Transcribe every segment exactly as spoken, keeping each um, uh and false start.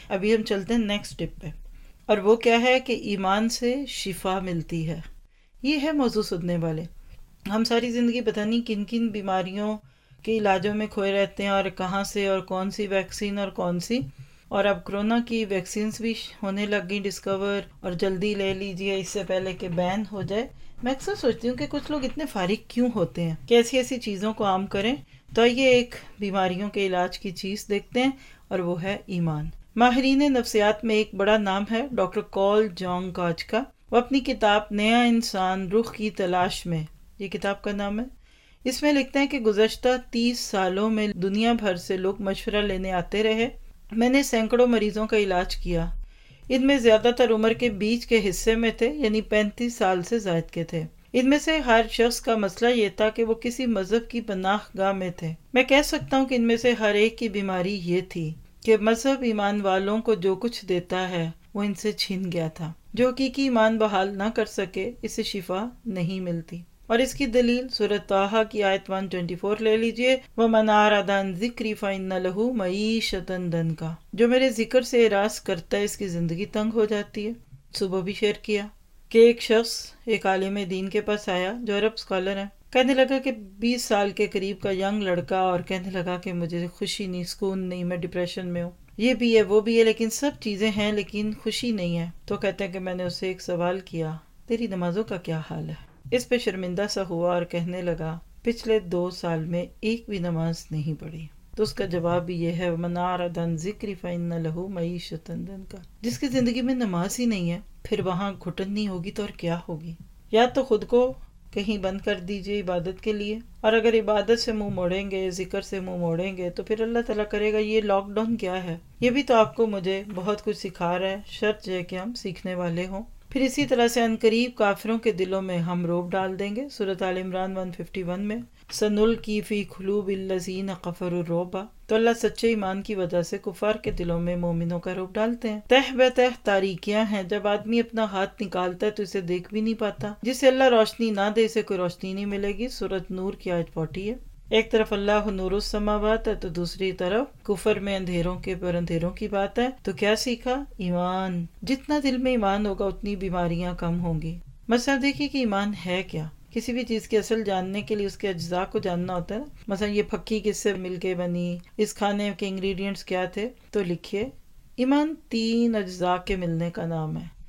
ابھی ہم چلتے ہیں نیکسٹ ٹپ پہ، اور وہ کیا ہے کہ ایمان سے شفا ملتی ہے۔ یہ ہے موضوع سننے والے۔ ہم ساری زندگی پتہ نہیں کن کن بیماریوں کے علاجوں میں کھوئے رہتے ہیں، اور کہاں سے اور کون سی ویکسین اور کون سی، اور اب کرونا کی ویکسینز بھی ہونے لگ گئی ڈسکور، اور جلدی لے لیجئے اس سے پہلے کہ بین ہو جائے۔ میں اکثر سوچتی ہوں کہ کچھ لوگ اتنے فارغ کیوں ہوتے ہیں کہ ایسی ایسی چیزوں کو عام کریں۔ تو یہ ایک بیماریوں کے علاج کی چیز دیکھتے ہیں، اور وہ ہے ایمان۔ ماہرین نفسیات میں ایک بڑا نام ہے ڈاکٹر کال جانگ کاج کا۔ وہ اپنی کتاب نیا انسان رخ کی تلاش میں، یہ کتاب کا نام ہے، اس میں لکھتے ہیں کہ گزشتہ تیس سالوں میں دنیا بھر سے لوگ مشورہ لینے آتے رہے۔ میں نے سینکڑوں مریضوں کا علاج کیا، ان میں زیادہ تر عمر کے بیچ کے حصے میں تھے، یعنی پینتیس سال سے زائد کے تھے۔ ان میں سے ہر شخص کا مسئلہ یہ تھا کہ وہ کسی مذہب کی پناہ گاہ میں تھے۔ میں کہہ سکتا ہوں کہ ان میں سے ہر ایک کی بیماری یہ تھی کہ مذہب ایمان والوں کو جو کچھ دیتا ہے وہ ان سے چھین گیا تھا۔ جو حقیقی ایمان بحال نہ کر سکے اسے شفا نہیں ملتی، اور اس کی دلیل سورۃ طٰہٰ کی آیت ایک سو چوبیس لے لیجئے، وَمَنْ أَعْرَضَ عَنْ ذِكْرِي فَإِنَّ لَهُ مَعِيشَةً ضَنْكًا۔ جو میرے ذکر سے اعراض کرتا ہے اس کی زندگی تنگ ہو جاتی ہے۔ صبح بھی شیئر کیا کہ ایک شخص ایک عالم دین کے پاس آیا جو عرب اسکالر ہے، کہنے لگا کہ بیس سال کے قریب کا ینگ لڑکا، اور کہنے لگا کہ مجھے خوشی نہیں، سکون نہیں، میں ڈپریشن میں ہوں، یہ بھی ہے وہ بھی ہے، لیکن سب چیزیں ہیں لیکن خوشی نہیں ہے۔ تو کہتے ہیں کہ میں نے اسے ایک سوال کیا، تیری نمازوں کا کیا حال ہے؟ اس پہ شرمندہ سا ہوا اور کہنے لگا پچھلے دو سال میں ایک بھی نماز نہیں پڑھی۔ تو اس کا جواب بھی یہ ہے، وَمَنْ أَعْرَضَ عَنْ ذِكْرِي فَإِنَّ لَهُ مَعِيشَةً ضَنْكًا۔ جس کی زندگی میں نماز ہی نہیں ہے، پھر وہاں گھٹن نہیں ہوگی تو اور کیا ہوگی؟ یا تو خود کو کہیں بند کر دیجئے عبادت کے لیے، اور اگر عبادت سے منہ موڑیں گے، ذکر سے منہ موڑیں گے، تو پھر اللہ تعالیٰ کرے گا یہ لاک ڈاؤن کیا ہے؟ یہ بھی تو آپ کو مجھے بہت کچھ سکھا رہا ہے، شرط یہ کہ ہم سیکھنے والے ہوں۔ پھر اسی طرح سے عنقریب کافروں کے دلوں میں ہم روب ڈال دیں گے۔ سورۃ آل عمران ایک سو اکیاون میں سَنُلْقِي فِي قُلُوبِ الَّذِينَ كَفَرُوا الرُّعْبَ، تو اللہ سچے ایمان کی وجہ سے کفار کے دلوں میں مومنوں کا روب ڈالتے ہیں۔ تہ بہ تہ تاریکیاں ہیں، جب آدمی اپنا ہاتھ نکالتا ہے تو اسے دیکھ بھی نہیں پاتا۔ جسے اللہ روشنی نہ دے اسے کوئی روشنی نہیں ملے گی۔ سورۃ نور کی آیت چالیس ہے۔ ایک طرف اللہ نور السماوات ہے تو دوسری طرف کفر میں اندھیروں کے پر اندھیروں کی بات ہے۔ تو کیا سیکھا؟ ایمان۔ جتنا دل میں ایمان ہوگا اتنی بیماریاں کم ہوں گی۔ مثلا دیکھیے کہ ایمان ہے کیا۔ کسی بھی چیز کی اصل جاننے کے لیے اس کے اجزاء کو جاننا ہوتا ہے نا۔ مثلا یہ پھکی کس سے مل کے بنی، اس کھانے کے انگریڈینٹس کیا تھے، تو لکھیے ایمان تین اجزاء کے ملنے کا نام ہے۔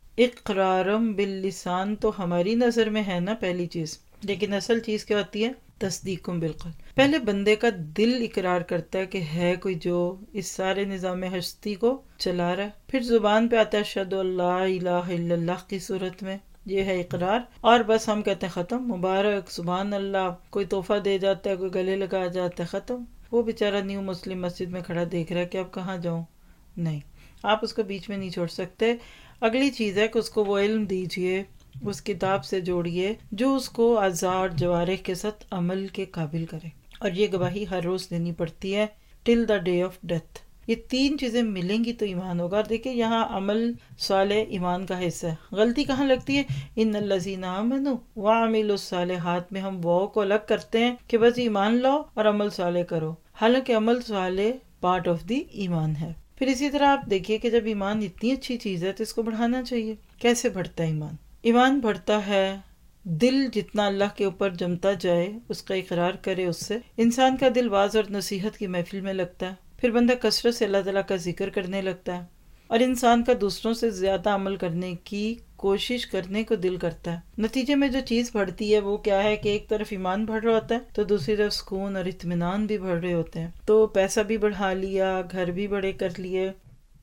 اقرارم باللسان تو ہماری نظر میں ہے نا پہلی چیز، لیکن اصل چیز کیا ہوتی ہے؟ تصدیقم بالقلب۔ پہلے بندے کا دل اقرار کرتا ہے کہ ہے کوئی جو اس سارے نظام ہستی کو چلا رہا ہے، پھر زبان پہ آتا ہے اشہد ان لا الہ الا اللہ کی صورت میں، یہ ہے اقرار، اور بس ہم کہتے ہیں ختم، مبارک، سبحان اللہ، کوئی تحفہ دے جاتا ہے، کوئی گلے لگا جاتا ہے، ختم۔ وہ بیچارہ نیو مسلم مسجد میں کھڑا دیکھ رہا ہے کہ اب کہاں جاؤں؟ نہیں، آپ اس کو بیچ میں نہیں چھوڑ سکتے۔ اگلی چیز ہے کہ اس کو وہ علم دیجئے، اس کتاب سے جوڑیے جو اس کو اعضاء اور جوارح کے ساتھ عمل کے قابل کرے، اور یہ گواہی ہر روز دینی پڑتی ہے till the day of death. یہ تین چیزیں ملیں گی تو ایمان ہوگا۔ اور دیکھیں یہاں عمل صالح ایمان کا حصہ ہے۔ غلطی کہاں لگتی ہے؟ ان الذین آمنوا وعملوا الصالحات میں ہم وہ کو الگ کرتے ہیں کہ بس ایمان لاؤ اور عمل صالح کرو، حالانکہ عمل صالح پارٹ آف دی ایمان ہے۔ پھر اسی طرح آپ دیکھیے کہ جب ایمان اتنی اچھی چیز ہے تو اس کو بڑھانا چاہیے۔ کیسے بڑھتا ہے ایمان؟ ایمان بڑھتا ہے دل جتنا اللہ کے اوپر جمتا جائے، اس کا اقرار کرے، اس سے انسان کا دل واعظ اور نصیحت کی محفل میں لگتا ہے، پھر بندہ کثرت سے اللہ تعالیٰ کا ذکر کرنے لگتا ہے، اور انسان کا دوسروں سے زیادہ عمل کرنے کی کوشش کرنے کو دل کرتا ہے۔ نتیجے میں جو چیز بڑھتی ہے وہ کیا ہے کہ ایک طرف ایمان بڑھ رہا ہوتا ہے تو دوسری طرف سکون اور اطمینان بھی بڑھ رہے ہوتے ہیں۔ تو پیسہ بھی بڑھا لیا، گھر بھی بڑے کر لیے،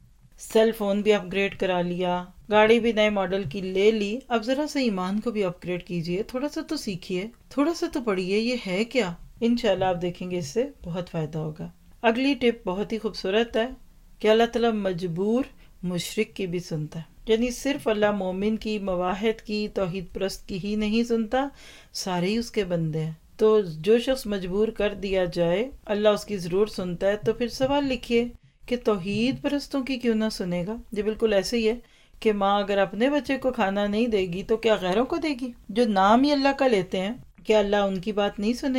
سیل فون بھی اپ گریڈ کرا لیا، گاڑی بھی نئے ماڈل کی لے لی، اب ذرا سا ایمان کو بھی اپ گریڈ کیجئے، تھوڑا سا تو سیکھیے، تھوڑا سا تو پڑھیے، یہ ہے کیا؟ انشاءاللہ آپ دیکھیں گے اس سے بہت فائدہ ہوگا۔ اگلی ٹپ بہت ہی خوبصورت ہے کہ اللہ تعالیٰ مجبور مشرک کی بھی سنتا ہے، یعنی صرف اللہ مومن کی، مواحد کی، توحید پرست کی ہی نہیں سنتا، سارے ہی اس کے بندے ہیں۔ تو جو شخص مجبور کر دیا جائے اللہ اس کی ضرور سنتا ہے۔ تو پھر سوال لکھیے کہ توحید پرستوں کی کیوں نہ سنے گا؟ یہ بالکل ایسے ہی ہے کہ ماں اگر اپنے بچے کو کھانا نہیں دے گی تو کیا غیروں کو دے گی؟ جو نام ہی اللہ کا لیتے ہیں، کیا اللہ ان کی بات نہیں سنے گا؟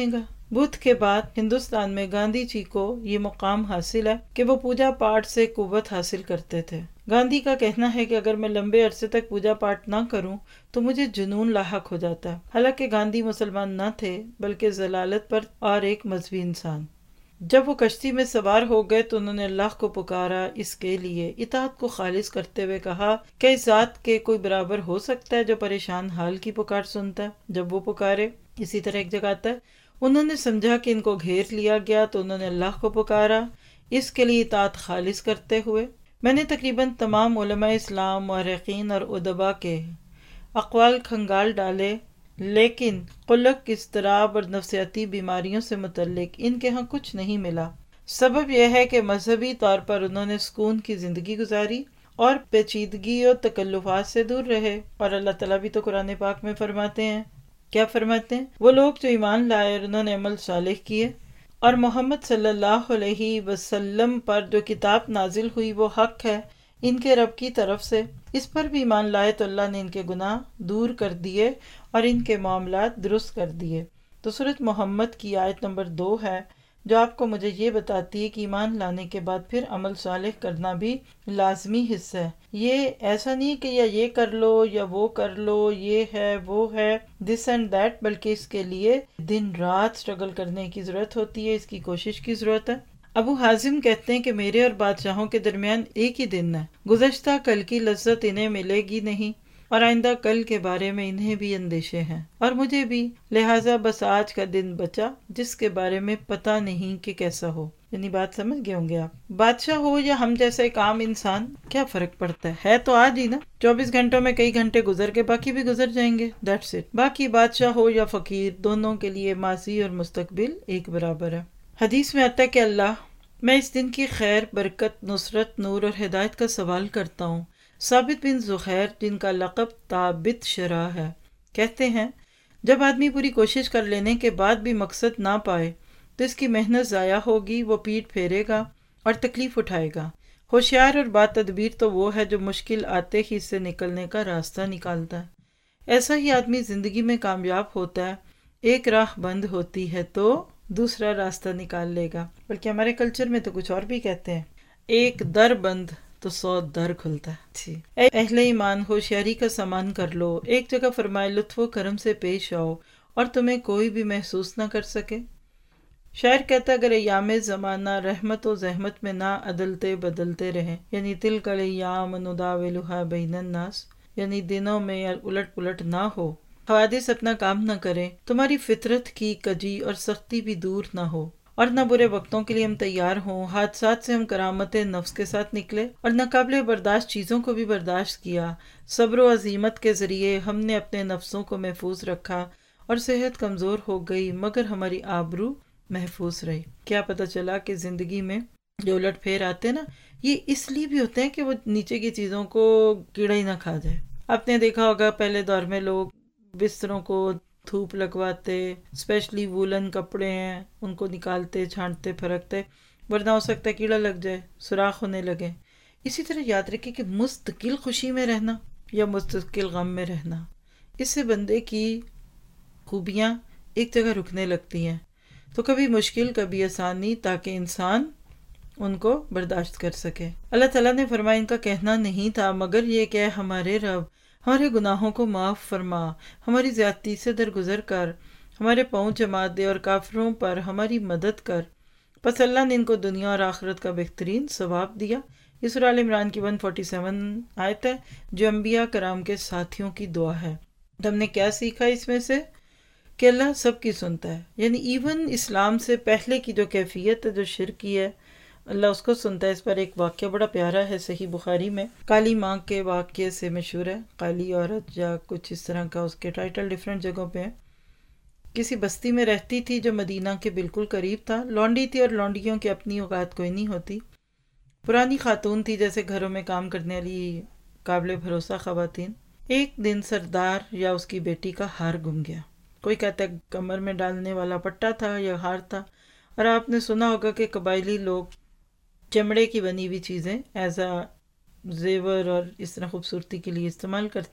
بدھ کے بعد ہندوستان میں گاندھی جی کو یہ مقام حاصل ہے کہ وہ پوجا پاٹ سے قوت حاصل کرتے تھے۔ گاندھی کا کہنا ہے کہ اگر میں لمبے عرصے تک پوجا پاٹ نہ کروں تو مجھے جنون لاحق ہو جاتا ہے۔ حالانکہ گاندھی مسلمان نہ تھے بلکہ ضلالت پر اور ایک مذہبی انسان۔ جب وہ کشتی میں سوار ہو گئے تو انہوں نے اللہ کو پکارا، اس کے لیے اطاعت کو خالص کرتے ہوئے کہا کہ اس ذات کے کوئی برابر ہو سکتا ہے جو پریشان حال کی پکار سنتا ہے جب وہ پکارے۔ اسی طرح ایک جگہ آتا ہے انہوں نے سمجھا کہ ان کو گھیر لیا گیا تو انہوں نے اللہ کو پکارا، اس کے لیے اطاعت خالص کرتے ہوئے۔ میں نے تقریباً تمام علماء اسلام، مورخین اور ادباء کے اقوال کھنگال ڈالے، لیکن قلق، اضطراب اور نفسیاتی بیماریوں سے متعلق ان کے ہاں کچھ نہیں ملا۔ سبب یہ ہے کہ مذہبی طور پر انہوں نے سکون کی زندگی گزاری اور پیچیدگی اور تکلفات سے دور رہے، اور اللہ تعالیٰ بھی تو قرآن پاک میں فرماتے ہیں، کیا فرماتے ہیں؟ وہ لوگ جو ایمان لائے اور انہوں نے عمل صالح کیے اور محمد صلی اللہ علیہ وسلم پر جو کتاب نازل ہوئی وہ حق ہے ان کے رب کی طرف سے، اس پر بھی ایمان لائے تو اللہ نے ان کے گناہ دور کر دیے اور ان کے معاملات درست کر دیے۔ تو سورۃ محمد کی آیت نمبر دو ہے جو آپ کو مجھے یہ بتاتی ہے کہ ایمان لانے کے بعد پھر عمل صالح کرنا بھی لازمی حصہ ہے۔ یہ ایسا نہیں کہ یا یہ کر لو یا وہ کر لو، یہ ہے وہ ہے دس اینڈ دیٹ، بلکہ اس کے لیے دن رات سٹرگل کرنے کی ضرورت ہوتی ہے، اس کی کوشش کی ضرورت ہے۔ ابو حازم کہتے ہیں کہ میرے اور بادشاہوں کے درمیان ایک ہی دن ہے، گزشتہ کل کی لذت انہیں ملے گی نہیں اور آئندہ کل کے بارے میں انہیں بھی اندیشے ہیں، اور مجھے بھی، لہٰذا بس آج کا دن بچا جس کے بارے میں پتہ نہیں کہ کیسا ہو۔ یعنی بات سمجھ گئے ہوں گے آپ، بادشاہ ہو یا ہم جیسا ایک عام انسان، کیا فرق پڑتا ہے ہے تو آج ہی نا، چوبیس گھنٹوں میں کئی گھنٹے گزر کے باقی بھی گزر جائیں گے، دیٹس اٹ۔ باقی بادشاہ ہو یا فقیر، دونوں کے لیے ماضی اور مستقبل ایک برابر ہے۔ حدیث میں آتا ہے کہ اللہ، میں اس دن کی خیر، برکت، نصرت، نور اور ہدایت کا سوال کرتا ہوں۔ ثابت بن زخیر جن کا لقب تابت شرح ہے کہتے ہیں جب آدمی پوری کوشش کر لینے کے بعد بھی مقصد نہ پائے تو اس کی محنت ضائع ہوگی، وہ پیٹ پھیرے گا اور تکلیف اٹھائے گا۔ ہوشیار اور با تدبیر تو وہ ہے جو مشکل آتے ہی سے نکلنے کا راستہ نکالتا ہے۔ ایسا ہی آدمی زندگی میں کامیاب ہوتا ہے، ایک راہ بند ہوتی ہے تو دوسرا راستہ نکال لے گا، بلکہ ہمارے کلچر میں تو کچھ اور بھی کہتے ہیں، ایک در بند تو سو در کھلتا ہے۔ جی اے اہل ایمان، ہوشیاری کا سامان کر لو، ایک جگہ فرمائے لطف و کرم سے پیش آؤ اور تمہیں کوئی بھی محسوس نہ کر سکے۔ شاعر کہتا اگر ایام زمانہ رحمت و زحمت میں نہ عدلتے بدلتے رہیں، یعنی تلک الایام نداولها بین الناس، یعنی دنوں میں الٹ پلٹ نہ ہو، حوادث اپنا کام نہ کریں، تمہاری فطرت کی کجی اور سختی بھی دور نہ ہو، اور نہ برے وقتوں کے لیے ہم تیار ہوں، حادثات سے ہم کرامت نفس کے ساتھ نکلے اور نہ قابل برداشت چیزوں کو بھی برداشت کیا، صبر و عزیمت کے ذریعے ہم نے اپنے نفسوں کو محفوظ رکھا اور صحت کمزور ہو گئی مگر ہماری آبرو محفوظ رہی۔ کیا پتہ چلا کہ زندگی میں جو الٹ پھیر آتے ہیں نا، یہ اس لیے بھی ہوتے ہیں کہ وہ نیچے کی چیزوں کو کیڑا ہی نہ کھا جائے۔ آپ نے دیکھا ہوگا پہلے دور میں لوگ بستروں کو دھوپ لگواتے، اسپیشلی وولن کپڑے ہیں ان کو نکالتے، چھانٹتے، پھرکتے، ورنہ ہو سکتا ہے کیڑا لگ جائے، سوراخ ہونے لگے۔ اسی طرح یاد رکھیں کہ مستقل خوشی میں رہنا یا مستقل غم میں رہنا، اس سے بندے کی خوبیاں ایک جگہ رکنے لگتی ہیں، تو کبھی مشکل کبھی آسانی، تاکہ انسان ان کو برداشت کر سکے۔ اللہ تعالیٰ نے فرمایا ان کا کہنا نہیں تھا مگر یہ کہ ہمارے رب ہمارے گناہوں کو معاف فرما، ہماری زیادتی سے درگزر کر، ہمارے پاؤں جما دے اور کافروں پر ہماری مدد کر۔ پس اللہ نے ان کو دنیا اور آخرت کا بہترین ثواب دیا۔ یہ سورہ آل عمران کی ایک سو سینتالیس آیت ہے جو انبیاء کرام کے ساتھیوں کی دعا ہے۔ ہم نے کیا سیکھا اس میں سے؟ کہ اللہ سب کی سنتا ہے، یعنی ایون اسلام سے پہلے کی جو کیفیت ہے جو شرک کی ہے اللہ اس کو سنتا ہے۔ اس پر ایک واقعہ بڑا پیارا ہے صحیح بخاری میں، کالی ماں کے واقعے سے مشہور ہے، کالی عورت یا کچھ اس طرح کا، اس کے ٹائٹل ڈیفرنٹ جگہوں پہ ہیں۔ کسی بستی میں رہتی تھی جو مدینہ کے بالکل قریب تھا، لونڈی تھی اور لونڈیوں کی اپنی اوقات کوئی نہیں ہوتی، پرانی خاتون تھی جیسے گھروں میں کام کرنے والی قابل بھروسہ خواتین۔ ایک دن سردار یا اس کی بیٹی کا ہار گم گیا، کوئی کہتا ہے کمر میں ڈالنے والا پٹا تھا یا ہار تھا، اور آپ نے سنا ہوگا کہ قبائلی لوگ چمڑے کی بنی ہوئی چیزیں ایز اے زیور اور اس طرح خوبصورتی کے لیے استعمال کرتے ہیں۔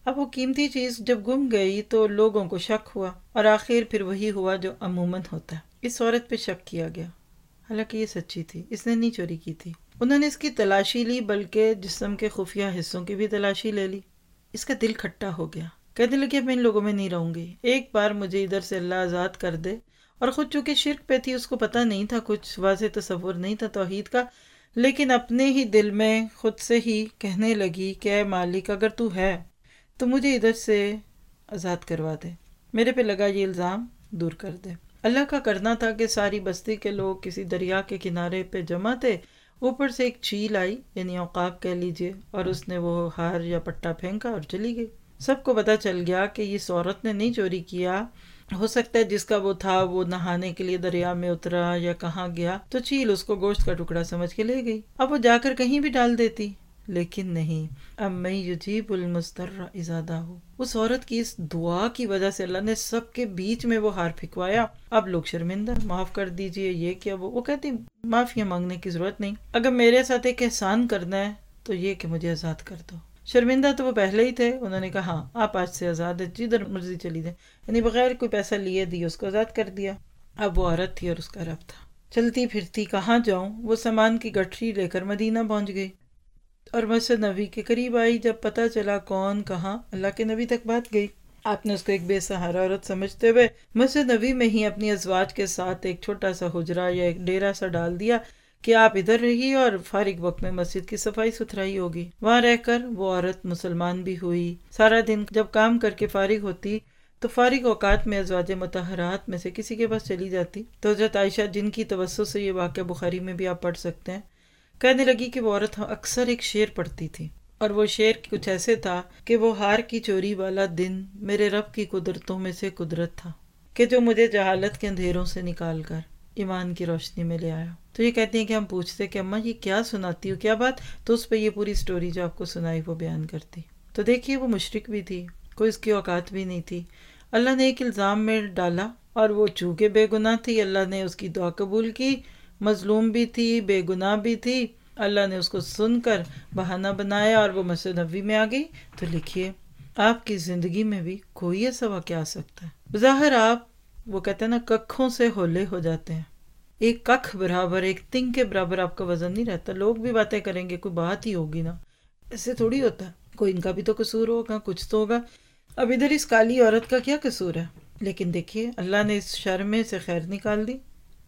اب وہ قیمتی چیز جب گم گئی تو لوگوں کو شک ہوا، اور آخر پھر وہی ہوا جو عموماً ہوتا ہے، اس عورت پہ شک کیا گیا، حالانکہ یہ سچی تھی، اس نے نہیں چوری کی تھی۔ انہوں نے اس کی تلاشی لی، بلکہ جسم کے خفیہ حصوں کی بھی تلاشی لے لی۔ اس کا دل کھٹا ہو گیا، کہنے لگی اب میں ان لوگوں میں نہیں رہوں گی، ایک بار مجھے ادھر سے اللہ آزاد کر دے۔ اور خود چونکہ شرک پہ تھی، اس کو پتہ نہیں تھا، کچھ واضح تصور نہیں تھا توحید کا، لیکن اپنے ہی دل میں خود سے ہی کہنے لگی کہ اے مالک، اگر تو ہے تو مجھے ادھر سے آزاد کروا دے، میرے پہ لگا یہ الزام دور کر دے۔ اللہ کا کرنا تھا کہ ساری بستی کے لوگ کسی دریا کے کنارے پہ جمع تھے، اوپر سے ایک چیل آئی، یعنی عقاب کہہ لیجئے، اور اس نے وہ ہار یا پٹا پھینکا اور چلی گئی۔ سب کو پتہ چل گیا کہ اس عورت نے نہیں چوری کیا، ہو سکتا ہے جس کا وہ تھا وہ نہانے کے لیے دریا میں اترا یا کہاں گیا تو چیل اس کو گوشت کا ٹکڑا سمجھ کے لے گئی، اب وہ جا کر کہیں بھی ڈال دیتی، لیکن نہیں۔ اب میں یجیب المضطر اذا دعاہ، اس عورت کی اس دعا کی وجہ سے اللہ نے سب کے بیچ میں وہ ہار پھکوایا۔ اب لوگ شرمندہ، معاف کر دیجئے، یہ کیا وہ وہ کہتی معافیاں مانگنے کی ضرورت نہیں، اگر میرے ساتھ ایک احسان کرنا ہے تو یہ کہ مجھے آزاد کر دو۔ شرمندہ تو وہ پہلے ہی تھے، انہوں نے کہا ہاں آپ آج سے آزاد ہیں، جدھر مرضی چلی جائیں، یعنی بغیر کوئی پیسہ لیے دی اس کو آزاد کر دیا۔ اب وہ عورت تھی اور اس کا رب تھا، چلتی پھرتی کہاں جاؤں، وہ سامان کی گٹھری لے کر مدینہ پہنچ گئی اور مسجد نبی کے قریب آئی۔ جب پتہ چلا کون کہاں، اللہ کے نبی تک بات گئی، آپ نے اس کو ایک بے سہارا عورت سمجھتے ہوئے مسجد نبی میں ہی اپنی ازواج کے ساتھ ایک چھوٹا سا حجرہ یا ایک ڈیرا سا ڈال دیا کہ آپ ادھر رہی اور فارغ وقت میں مسجد کی صفائی ستھرائی ہوگی۔ وہاں رہ کر وہ عورت مسلمان بھی ہوئی، سارا دن جب کام کر کے فارغ ہوتی تو فارغ اوقات میں ازواج مطہرات میں سے کسی کے پاس چلی جاتی، تو حضرت عائشہ جن کی توسط سے یہ واقعہ بخاری میں بھی آپ پڑھ سکتے ہیں، کہنے لگی کہ وہ عورت اکثر ایک شعر پڑھتی تھی، اور وہ شعر کچھ ایسے تھا کہ وہ ہار کی چوری والا دن میرے رب کی قدرتوں میں سے قدرت تھا کہ جو مجھے جہالت کے اندھیروں سے نکال کر ایمان کی روشنی میں لے آیا۔ تو یہ کہتی ہیں کہ ہم پوچھتے کہ اماں یہ کیا سناتی ہو، کیا بات، تو اس پہ یہ پوری سٹوری جو آپ کو سنائی وہ بیان کرتی۔ تو دیکھیے وہ مشرک بھی تھی، کوئی اس کی اوقات بھی نہیں تھی، اللہ نے ایک الزام میں ڈالا اور وہ چونکہ بے گناہ تھی، اللہ نے اس کی دعا قبول کی، مظلوم بھی تھی، بے گناہ بھی تھی، اللہ نے اس کو سن کر بہانہ بنایا اور وہ مسجد نبوی میں آ گئی۔ تو لکھیے آپ کی زندگی میں بھی کوئی ایسا واقعہ آ سکتا ہے، بظاہر آپ وہ کہتے ہیں نا ککھوں سے ہولے ہو جاتے ہیں، ایک ککھ برابر، ایک تنگ کے برابر آپ کا وزن نہیں رہتا، لوگ بھی باتیں کریں گے، کوئی بات ہی ہوگی نا، ایسے تھوڑی ہوتا ہے، کوئی ان کا بھی تو قصور ہوگا، کچھ تو ہوگا۔ اب ادھر اس کالی عورت کا کیا قصور ہے، لیکن دیکھیے اللہ نے اس شر میں سے خیر نکال دی،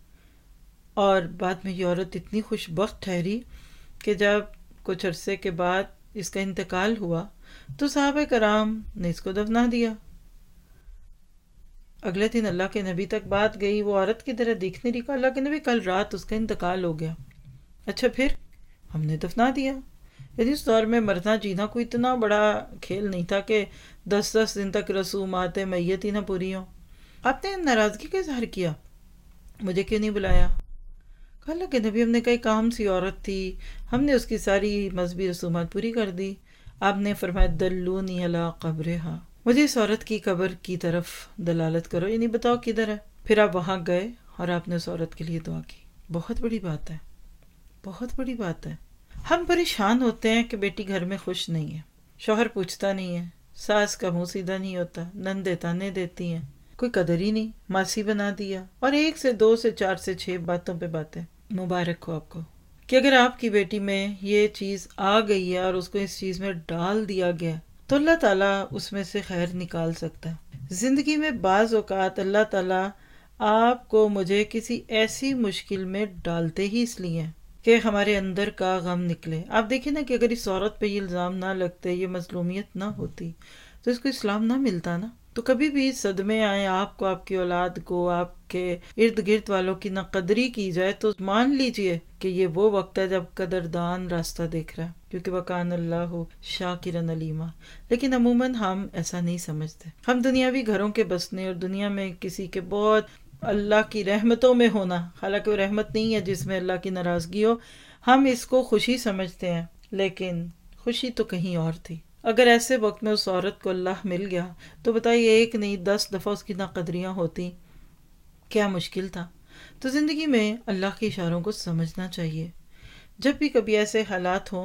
اور بعد میں یہ عورت اتنی خوش بخت ٹھہری کہ جب کچھ عرصے کے بعد اس کا انتقال ہوا تو صحابہ کرام نے اس کو دفنا دیا۔ اگلے دن اللہ کے نبی تک بات گئی، وہ عورت کی طرح دیکھ نہیں رہی، کہا اللہ کے نبی کل رات اس کا انتقال ہو گیا۔ اچھا پھر ہم نے دفنا دیا، یعنی اس دور میں مرنا جینا کوئی اتنا بڑا کھیل نہیں تھا کہ دس دس دن تک رسومات میت ہی نہ پوری ہوں۔ آپ نے ناراضگی کا اظہار کیا، مجھے کیوں نہیں بلایا؟ کہا اللہ کے نبی ہم نے کہا کام سی عورت تھی، ہم نے اس کی ساری مذہبی رسومات پوری کر دی۔ آپ نے فرمایا دلونی علی قبرہا، مجھے اس عورت کی قبر کی طرف دلالت کرو، یعنی بتاؤ کدھر ہے۔ پھر آپ وہاں گئے اور آپ نے اس عورت کے لیے دعا کی۔ بہت بڑی بات ہے، بہت بڑی بات ہے۔ ہم پریشان ہوتے ہیں کہ بیٹی گھر میں خوش نہیں ہے، شوہر پوچھتا نہیں ہے، ساس کا منہ سیدھا نہیں ہوتا، نندیں تانے دیتی ہیں، کوئی قدر ہی نہیں، ماسی بنا دیا، اور ایک سے دو سے چار سے چھ باتوں پہ باتیں۔ مبارک ہو آپ کو کہ اگر آپ کی بیٹی میں یہ چیز آ گئی ہے اور اس کو اس چیز میں ڈال دیا گیا تو اللہ تعالیٰ اس میں سے خیر نکال سکتا ہے۔ زندگی میں بعض اوقات اللہ تعالیٰ آپ کو مجھے کسی ایسی مشکل میں ڈالتے ہی اس لیے کہ ہمارے اندر کا غم نکلے۔ آپ دیکھیں نا کہ اگر اس عورت پہ یہ الزام نہ لگتے، یہ مظلومیت نہ ہوتی تو اس کو اسلام نہ ملتا نا۔ تو کبھی بھی صدمے آئیں آپ کو، آپ کی اولاد کو، آپ کے ارد گرد والوں کی نہ قدری کی جائے تو مان لیجئے کہ یہ وہ وقت ہے جب قدردان راستہ دیکھ رہا ہے، کیونکہ وَكَانَ اللَّهُ شَاكِرًا عَلِيمًا۔ لیکن عموماً ہم ایسا نہیں سمجھتے، ہم دنیاوی گھروں کے بسنے اور دنیا میں کسی کے بہت اللہ کی رحمتوں میں ہونا، حالانکہ وہ رحمت نہیں ہے جس میں اللہ کی ناراضگی ہو، ہم اس کو خوشی سمجھتے ہیں، لیکن خوشی تو کہیں اور تھی۔ اگر ایسے وقت میں اس عورت کو اللہ مل گیا تو بتائیے ایک نہیں دس دفعہ اس کی ناقدریاں ہوتی، کیا مشکل تھا۔ تو زندگی میں اللہ کے اشاروں کو سمجھنا چاہیے، جب بھی کبھی ایسے حالات ہوں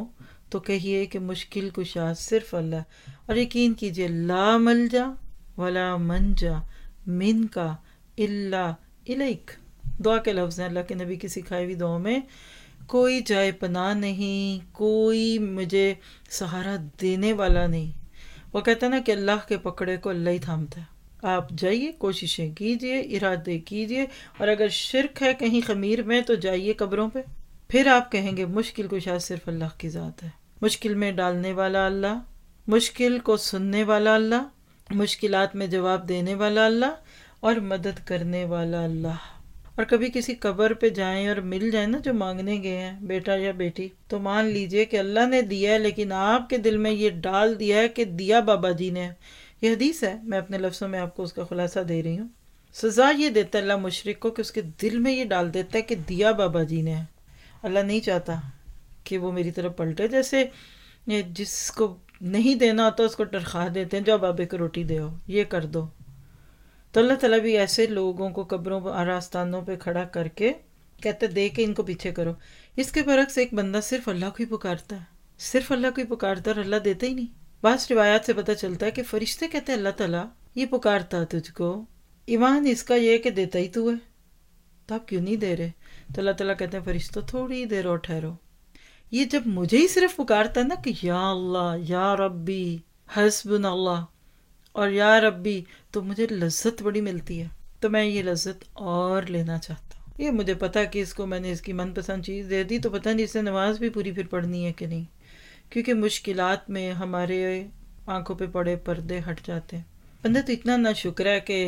تو کہیے کہ مشکل کشا صرف اللہ، اور یقین کیجئے لا ملجا ولا منجا من کا الا الیک، دعا کے لفظ ہیں اللہ کے نبی کی سکھائی ہوئی دعاؤں میں، کوئی جائے پناہ نہیں، کوئی مجھے سہارا دینے والا نہیں۔ وہ کہتا ہے نا کہ اللہ کے پکڑے کو اللہ ہی تھامتا ہے۔ آپ جائیے، کوششیں کیجئے، ارادے کیجئے، اور اگر شرک ہے کہیں خمیر میں تو جائیے قبروں پہ، پھر آپ کہیں گے مشکل کشا صرف اللہ کی ذات ہے۔ مشکل میں ڈالنے والا اللہ، مشکل کو سننے والا اللہ، مشکلات میں جواب دینے والا اللہ، اور مدد کرنے والا اللہ۔ اور کبھی کسی قبر پہ جائیں اور مل جائیں نا جو مانگنے گئے ہیں بیٹا یا بیٹی، تو مان لیجئے کہ اللہ نے دیا ہے، لیکن آپ کے دل میں یہ ڈال دیا ہے کہ دیا بابا جی نے۔ یہ حدیث ہے، میں اپنے لفظوں میں آپ کو اس کا خلاصہ دے رہی ہوں۔ سزا یہ دیتا ہے اللہ مشرک کو کہ اس کے دل میں یہ ڈال دیتا ہے کہ دیا بابا جی نے۔ اللہ نہیں چاہتا کہ وہ میری طرف پلٹے، جیسے جس کو نہیں دینا ہوتا اس کو ٹرخا دیتے ہیں، جاؤ بابے کو روٹی دے آؤ، یہ کر دو۔ تو اللہ تعالیٰ بھی ایسے لوگوں کو قبروں اور آستانوں پہ کھڑا کر کے کہتے دے کے ان کو پیچھے کرو۔ اس کے برعکس ایک بندہ صرف اللہ کو ہی پکارتا ہے، صرف اللہ کو ہی پکارتا ہے اور اللہ دیتا ہی نہیں۔ بعض روایات سے پتہ چلتا ہے کہ فرشتے کہتے ہیں اللہ تعالیٰ یہ پکارتا تجھ کو، ایمان اس کا یہ کہ دیتا ہی تو ہے، تو آپ کیوں نہیں دے رہے؟ تو اللہ تعالیٰ کہتے ہیں فرشتوں تھوڑی دیر اور ٹھہرو، یہ جب مجھے ہی صرف پکارتا ہے نا کہ یا اللہ یا ربی حسبنا اللہ اور یا ربی، تو مجھے لذت بڑی ملتی ہے، تو میں یہ لذت اور لینا چاہتا ہوں۔ یہ مجھے پتا کہ اس کو میں نے اس کی من پسند چیز دے دی، تو پتہ نہیں اس سے نماز بھی پوری پھر پڑھنی ہے کہ نہیں، کیونکہ مشکلات میں ہمارے آنکھوں پہ پڑے پردے ہٹ جاتے ہیں۔ بندہ تو اتنا نا شکر ہے کہ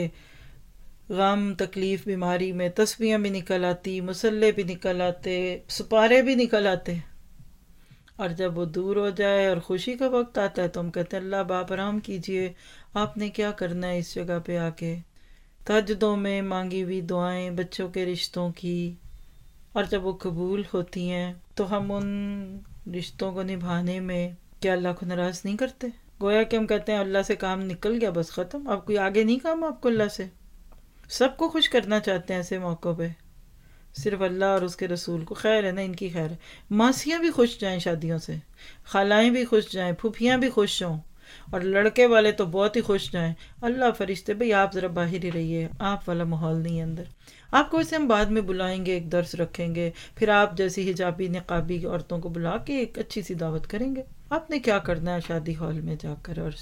غم تکلیف بیماری میں تسبیحاں بھی نکل آتی، مسلح بھی نکل آتے، سپارے بھی نکل آتے، اور جب وہ دور ہو جائے اور خوشی کا وقت آتا ہے تو ہم کہتے ہیں اللہ باپ رحم کیجئے، آپ نے کیا کرنا ہے اس جگہ پہ آ کے۔ تہجدوں میں مانگی ہوئی دعائیں بچوں کے رشتوں کی، اور جب وہ قبول ہوتی ہیں تو ہم ان رشتوں کو نبھانے میں کیا اللہ کو ناراض نہیں کرتے؟ گویا کہ ہم کہتے ہیں اللہ سے کام نکل گیا بس ختم، اب کوئی آگے نہیں کام آپ کو اللہ سے۔ سب کو خوش کرنا چاہتے ہیں ایسے موقعوں پہ، صرف اللہ اور اس کے رسول کو۔ خیر ہے نا، ان کی خیر ہے، ماسیاں بھی خوش جائیں شادیوں سے، خالائیں بھی خوش جائیں، پھوپھیاں بھی خوش ہوں، اور لڑکے والے تو بہت ہی خوش جائیں۔ اللہ فرشتے بھئی آپ ذرا باہر ہی رہیے، آپ والا ماحول نہیں ہے اندر۔ آپ کو اسے ہم بعد میں بلائیں گے، ایک درس رکھیں گے، پھر آپ جیسی حجابی نقابی عورتوں کو بلا کے ایک اچھی سی دعوت کریں گے۔ آپ نے کیا کرنا ہے شادی ہال میں جا کر، اور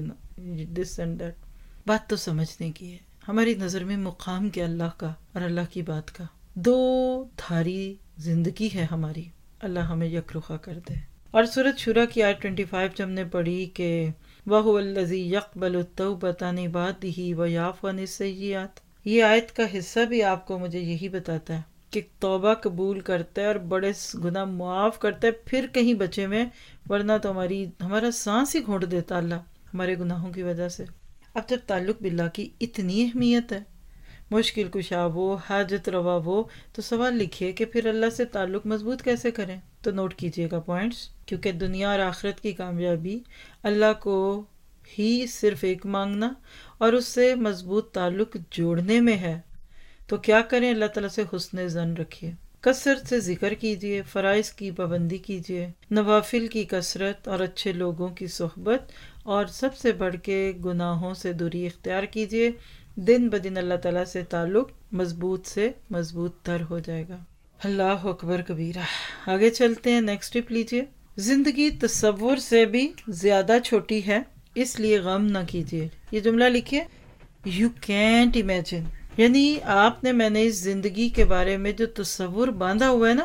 یہ دس اینڈ دیٹ، بات تو سمجھنے کی ہے۔ ہماری نظر میں مقام کیا اللہ کا اور اللہ کی بات کا؟ دو دھاری زندگی ہے ہماری، اللہ ہمیں یکرخا کر دے۔ اور سورۃ شورى کی آیت پچیس جب ہم نے پڑھی کہ وَهُوَ الَّذِي يَقْبَلُ التَّوْبَةَ عَنْ عِبَادِهِ وَيَعْفُو عَنِ السَّيِّئَاتِ، یہ آیت کا حصہ بھی آپ کو مجھے یہی بتاتا ہے کہ توبہ قبول کرتا ہے اور بڑے گناہ معاف کرتا ہے، پھر کہیں بچے میں، ورنہ تو ہماری ہمارا سانس ہی گھونٹ دیتا اللہ ہمارے گناہوں کی وجہ سے۔ اب جب تعلق باللہ کی اتنی اہمیت ہے، مشکل کشا وہ، حاجت روا وہ، تو سوال لکھیے کہ پھر اللہ سے تعلق مضبوط کیسے کریں؟ تو نوٹ کیجئے گا پوائنٹس، کیونکہ دنیا اور آخرت کی کامیابی اللہ کو ہی صرف ایک مانگنا اور اس سے مضبوط تعلق جوڑنے میں ہے۔ تو کیا کریں؟ اللہ تعالیٰ سے حسن ظن رکھیے، کثرت سے ذکر کیجئے، فرائض کی پابندی کیجئے، نوافل کی کثرت اور اچھے لوگوں کی صحبت، اور سب سے بڑھ کے گناہوں سے دوری اختیار کیجئے۔ دن بدن اللہ تعالیٰ سے تعلق مضبوط سے مضبوط تر ہو جائے گا۔ اللہ اکبر کبیرہ۔ آگے چلتے ہیں، نیکسٹ ٹپ لیجئے۔ زندگی تصور سے بھی زیادہ چھوٹی ہے، اس لیے غم نہ کیجیے۔ یہ جملہ لکھیے، یو کینٹ امیجن، یعنی آپ نے میں نے اس زندگی کے بارے میں جو تصور باندھا ہوا ہے نا،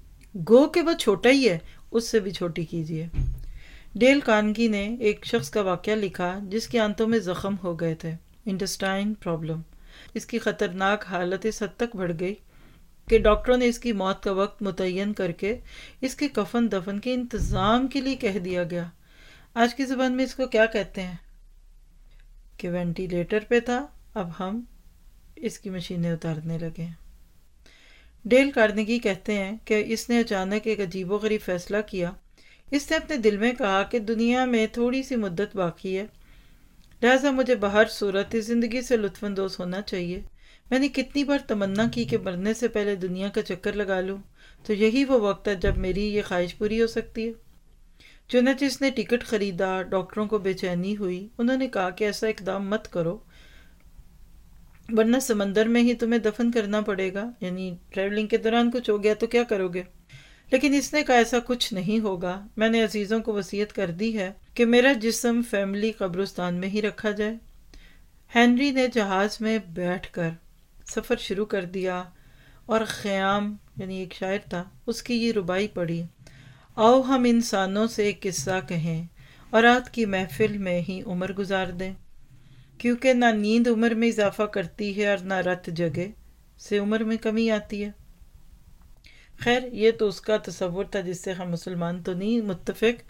گو کہ وہ چھوٹا ہی ہے، اس سے بھی چھوٹی کیجیے۔ ڈیل کارنگی نے ایک شخص کا واقعہ لکھا جس کے آنتوں میں زخم ہو گئے تھے، انٹسٹائن پرابلم۔ اس کی خطرناک حالت اس حد تک بڑھ گئی کہ ڈاکٹروں نے اس کی موت کا وقت متعین کر کے اس کے کفن دفن کے انتظام کے لیے کہہ دیا گیا۔ آج کی زبان میں اس کو کیا کہتے ہیں کہ وینٹیلیٹر پہ تھا، اب ہم اس کی مشینیں اتارنے لگے ہیں۔ ڈیل کارنیگی کہتے ہیں کہ اس نے اچانک ایک عجیب و غریب فیصلہ کیا۔ اس نے اپنے دل میں کہا کہ دنیا میں تھوڑی سی مدت باقی ہے، لہٰذا مجھے بہر صورت اس زندگی سے لطف اندوز ہونا چاہیے۔ میں نے کتنی بار تمنا کی کہ مرنے سے پہلے دنیا کا چکر لگا لوں، تو یہی وہ وقت ہے جب میری یہ خواہش پوری ہو سکتی ہے۔ چنانچہ اس نے ٹکٹ خریدا. ڈاکٹروں کو بے چینی ہوئی. انہوں نے کہا کہ ایسا اقدام مت کرو ورنہ سمندر میں ہی تمہیں دفن کرنا پڑے گا، یعنی ٹریولنگ کے دوران کچھ ہو گیا تو کیا کرو گے؟ لیکن اس نے کہا ایسا کچھ نہیں ہوگا. میں نے عزیزوں کو وصیت کر دی ہے کہ میرا جسم فیملی قبرستان میں ہی رکھا جائے. ہنری نے جہاز میں بیٹھ کر سفر شروع کر دیا اور خیام یعنی ایک شاعر تھا اس کی یہ ربائی پڑھی: آؤ ہم انسانوں سے ایک قصہ کہیں اور رات کی محفل میں ہی عمر گزار دیں، کیونکہ نہ نیند عمر میں اضافہ کرتی ہے اور نہ رت جگے سے عمر میں کمی آتی ہے. خیر یہ تو اس کا تصور تھا جس سے ہم مسلمان تو نہیں متفق،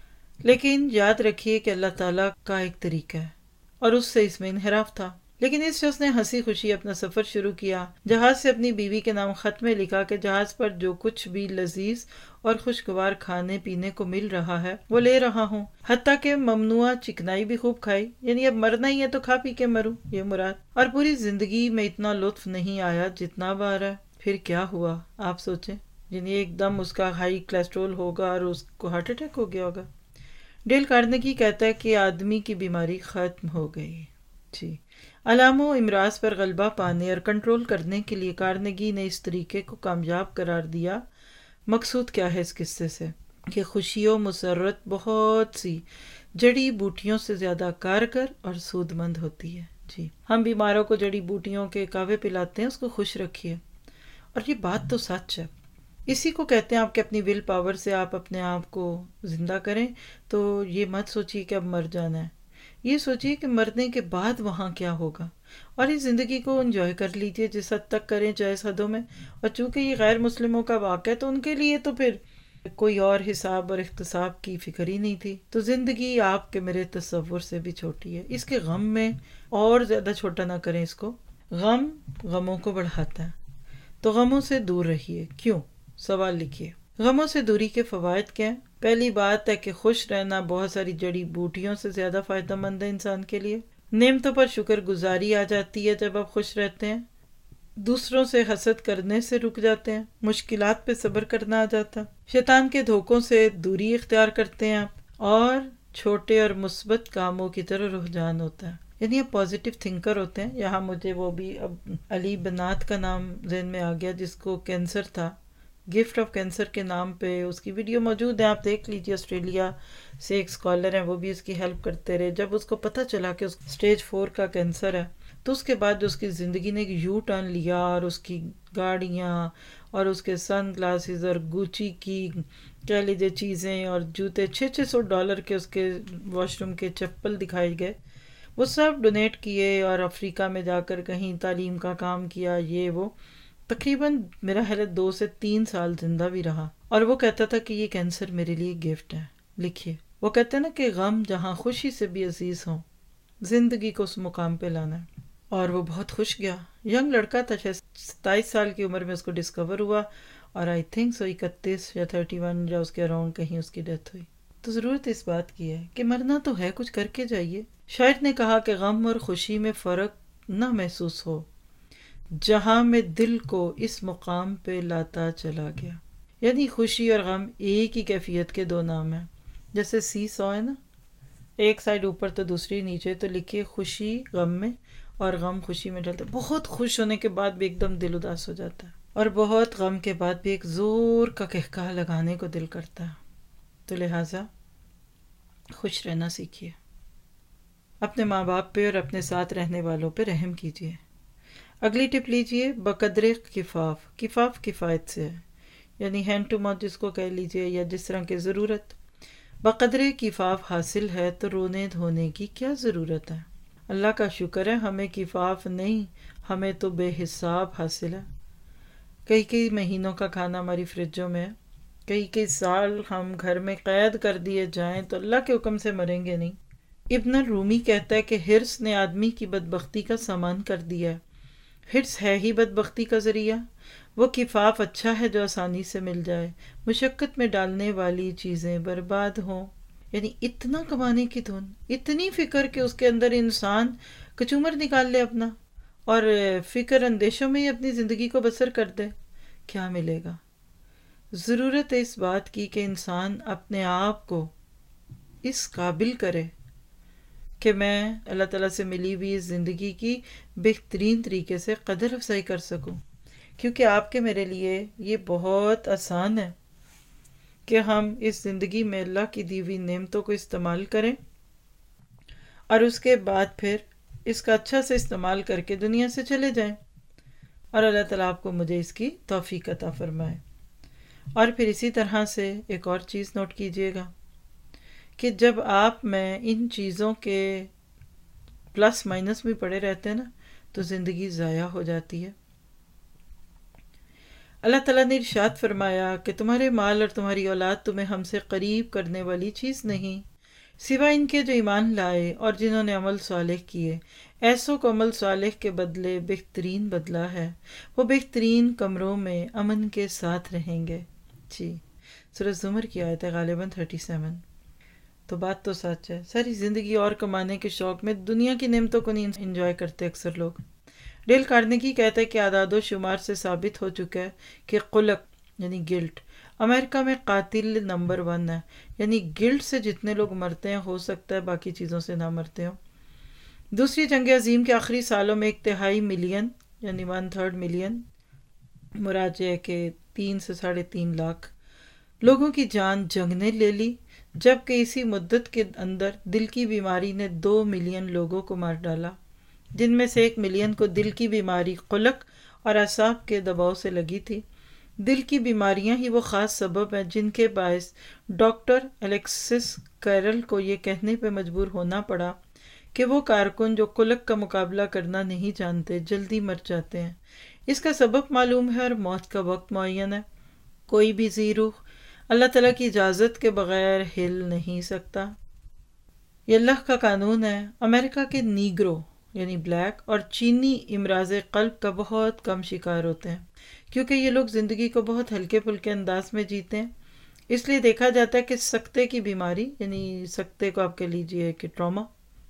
لیکن یاد رکھیے کہ اللہ تعالیٰ کا ایک طریقہ ہے اور اس سے اس میں انحراف تھا. لیکن اس شخص نے ہنسی خوشی اپنا سفر شروع کیا. جہاز سے اپنی بیوی کے نام خط میں لکھا کہ جہاز پر جو کچھ بھی لذیذ اور خوشگوار کھانے پینے کو مل رہا ہے وہ لے رہا ہوں، حتیٰ کہ ممنوعہ چکنائی بھی خوب کھائی، یعنی اب مرنا ہی ہے تو کھا پی کے مروں، یہ مراد. اور پوری زندگی میں اتنا لطف نہیں آیا جتنا اب آ رہا ہے. پھر کیا ہوا آپ سوچیں، یعنی ایک دم اس کا ہائی کولیسٹرول ہوگا اور اس کو ہارٹ اٹیک ہو گیا ہوگا. ڈیل کارنیگی کہتا ہے کہ آدمی کی بیماری ختم ہو گئی. جی، علام و امراض پر غلبہ پانے اور کنٹرول کرنے کے لیے کارنیگی نے اس طریقے کو کامیاب قرار دیا. مقصود کیا ہے اس قصے سے؟ کہ خوشی و مسرت بہت سی جڑی بوٹیوں سے زیادہ کارگر اور سود مند ہوتی ہے. جی، ہم بیماروں کو جڑی بوٹیوں کے کعوے پلاتے ہیں، اس کو خوش رکھیے. اور یہ بات تو سچ ہے. اسی کو کہتے ہیں آپ کہ اپنی ول پاور سے آپ اپنے آپ کو زندہ کریں. تو یہ مت سوچیے کہ اب مر جانا ہے، یہ سوچیے کہ مرنے کے بعد وہاں کیا ہوگا، اور اس زندگی کو انجوائے کر لیجیے جس حد تک کریں جائز حدوں میں. اور چونکہ یہ غیر مسلموں کا واقعہ ہے تو ان کے لیے تو پھر کوئی اور حساب اور احتساب کی فکر ہی نہیں تھی. تو زندگی آپ کے میرے تصور سے بھی چھوٹی ہے. اس کے غم میں اور زیادہ چھوٹا نہ کریں اس کو. غم غموں کو بڑھاتا ہے، تو غموں سے دور رہیے. کیوں؟ سوال لکھیے. غموں سے دوری کے فوائد کیا ہیں؟ پہلی بات ہے کہ خوش رہنا بہت ساری جڑی بوٹیوں سے زیادہ فائدہ مند ہے انسان کے لیے. نعمتوں پر شکر گزاری آ جاتی ہے جب آپ خوش رہتے ہیں. دوسروں سے حسد کرنے سے رک جاتے ہیں. مشکلات پہ صبر کرنا آ جاتا ہے. شیطان کے دھوکوں سے دوری اختیار کرتے ہیں آپ، اور چھوٹے اور مثبت کاموں کی طرح رجحان ہوتا ہے، یعنی آپ پازیٹیو تھنکر ہوتے ہیں. یہاں مجھے وہ بھی اب علی بنات کا نام ذہن میں آ گیا جس کو کینسر تھا. گفٹ آف کینسر کے نام پہ اس کی ویڈیو موجود ہے، آپ دیکھ لیجیے. آسٹریلیا سے ایک اسکالر ہیں، وہ بھی اس کی ہیلپ کرتے رہے. جب اس کو پتہ چلا کہ اس اسٹیج فور کا کینسر ہے تو اس کے بعد اس کی زندگی نے ایک یو ٹرن لیا، اور اس کی گاڑیاں اور اس کے سن گلاسز اور گوچی کی کہہ لیجیے چیزیں اور جوتے، چھ چھ سو ڈالر کے اس کے واش روم کے چپل دکھائے گئے، وہ سب ڈونیٹ کیے اور افریقہ میں جا کر کہیں تعلیم کا کام کیا. یہ وہ تقریباً میرا خیال ہے دو سے تین سال زندہ بھی رہا، اور وہ کہتا تھا کہ یہ کینسر میرے لیے گفٹ ہے. لکھیے، وہ کہتے ہیں نا کہ غم جہاں خوشی سے بھی عزیز ہوں، زندگی کو اس مقام پہ لانا ہے. اور وہ بہت خوش گیا. ینگ لڑکا تھا، شاید ستائیس سال کی عمر میں اس کو ڈسکور ہوا، اور آئی تھنک سو اکتیس یا تھرٹی ون یا اس کے اراؤنڈ کہیں اس کی ڈیتھ ہوئی. تو ضرورت اس بات کی ہے کہ مرنا تو ہے، کچھ کر کے جائیے. شاعر نے کہا کہ غم اور خوشی میں فرق نہ محسوس ہو جہاں میں دل کو اس مقام پہ لاتا چلا گیا. یعنی خوشی اور غم ایک ہی کیفیت کے دو نام ہیں. جیسے سی سو ہے نا، ایک سائڈ اوپر تو دوسری نیچے. تو لکھیے خوشی غم میں اور غم خوشی میں ڈلتا ہے. بہت خوش ہونے کے بعد بھی ایک دم دل اداس ہو جاتا ہے، اور بہت غم کے بعد بھی ایک زور کا قہقہ لگانے کو دل کرتا ہے. تو لہٰذا خوش رہنا سیکھیے. اپنے ماں باپ پہ اور اپنے ساتھ رہنے والوں پہ رحم کیجیے. اگلی ٹپ لیجیے، بقدر کفاف. کفاف کفایت سے ہے، یعنی ہینڈ ٹو ماؤتھ جس کو کہہ لیجیے، یا جس طرح کی ضرورت. بقدر کفاف حاصل ہے تو رونے دھونے کی کیا ضرورت ہے. اللہ کا شکر ہے ہمیں کفاف نہیں، ہمیں تو بے حساب حاصل ہے. کئی کئی مہینوں کا کھانا ہماری فریجوں میں ہے، کئی کئی سال ہم گھر میں قید کر دیے جائیں تو اللہ کے حکم سے مریں گے نہیں. ابن الرومی کہتا ہے کہ حرص نے آدمی کی بدبختی کا سامان کر دیا ہے. حرص ہے ہی بدبختی کا ذریعہ. وہ کفاف اچھا ہے جو آسانی سے مل جائے، مشقت میں ڈالنے والی چیزیں برباد ہوں. یعنی اتنا کمانے کی دھن، اتنی فکر کہ اس کے اندر انسان کچومر نکال لے اپنا، اور فکر اندیشوں میں ہی اپنی زندگی کو بسر کر دے. کیا ملے گا؟ ضرورت ہے اس بات کی کہ انسان اپنے آپ کو اس قابل کرے کہ میں اللہ تعالیٰ سے ملی ہوئی اس زندگی کی بہترین طریقے سے قدر افزائی کر سکوں، کیونکہ آپ کے میرے لیے یہ بہت آسان ہے کہ ہم اس زندگی میں اللہ کی دی ہوئی نعمتوں کو استعمال کریں اور اس کے بعد پھر اس کا اچھا سے استعمال کر کے دنیا سے چلے جائیں، اور اللہ تعالیٰ آپ کو مجھے اس کی توفیق عطا فرمائے۔ اور پھر اسی طرح سے ایک اور چیز نوٹ کیجئے گا کہ جب آپ میں ان چیزوں کے پلس مائنس بھی پڑے رہتے ہیں نا تو زندگی ضائع ہو جاتی ہے۔ اللہ تعالیٰ نے ارشاد فرمایا کہ تمہارے مال اور تمہاری اولاد تمہیں ہم سے قریب کرنے والی چیز نہیں، سوائے ان کے جو ایمان لائے اور جنہوں نے عمل صالح کیے، ایسوں کو عمل صالح کے بدلے بہترین بدلہ ہے، وہ بہترین کمروں میں امن کے ساتھ رہیں گے۔ جی، سورہ زمر کی آیت ہے غالباً تھرٹی سیون۔ تو بات تو سچ ہے، ساری زندگی اور کمانے کے شوق میں دنیا کی نعمتوں کو نہیں انجوائے کرتے اکثر لوگ۔ ڈیل کارنیگی کہتا ہے کہ اعداد و شمار سے ثابت ہو چکا ہے کہ قلق یعنی گلٹ امریکہ میں قاتل نمبر ون ہے، یعنی گلٹ سے جتنے لوگ مرتے ہیں ہو سکتا ہے باقی چیزوں سے نہ مرتے ہوں۔ دوسری جنگ عظیم کے آخری سالوں میں ایک تہائی ملین یعنی ون تھرڈ ملین مراد ہے کہ تین سے ساڑھے تین لاکھ لوگوں کی جان جنگ نے لے لی، جبکہ اسی مدت کے اندر دل کی بیماری نے دو ملین لوگوں کو مار ڈالا، جن میں سے ایک ملین کو دل کی بیماری قلق اور اعصاب کے دباؤ سے لگی تھی۔ دل کی بیماریاں ہی وہ خاص سبب ہیں جن کے باعث ڈاکٹر الیکسس کیرل کو یہ کہنے پہ مجبور ہونا پڑا کہ وہ کارکن جو قلق کا مقابلہ کرنا نہیں جانتے جلدی مر جاتے ہیں۔ اس کا سبب معلوم ہے اور موت کا وقت معین ہے۔ کوئی بھی ذی روح اللہ تعالیٰ کی اجازت کے بغیر ہل نہیں سکتا۔ یہ اللہ کا قانون ہے۔ امریکہ کے نیگرو یعنی بلیک اور چینی امراض قلب کا بہت کم شکار ہوتے ہیں، کیونکہ یہ لوگ زندگی کو بہت ہلکے پھلکے انداز میں جیتے ہیں۔ اس لیے دیکھا جاتا ہے کہ سکتے کی بیماری یعنی سکتے کو آپ کہہ لیجئے کہ ٹراما،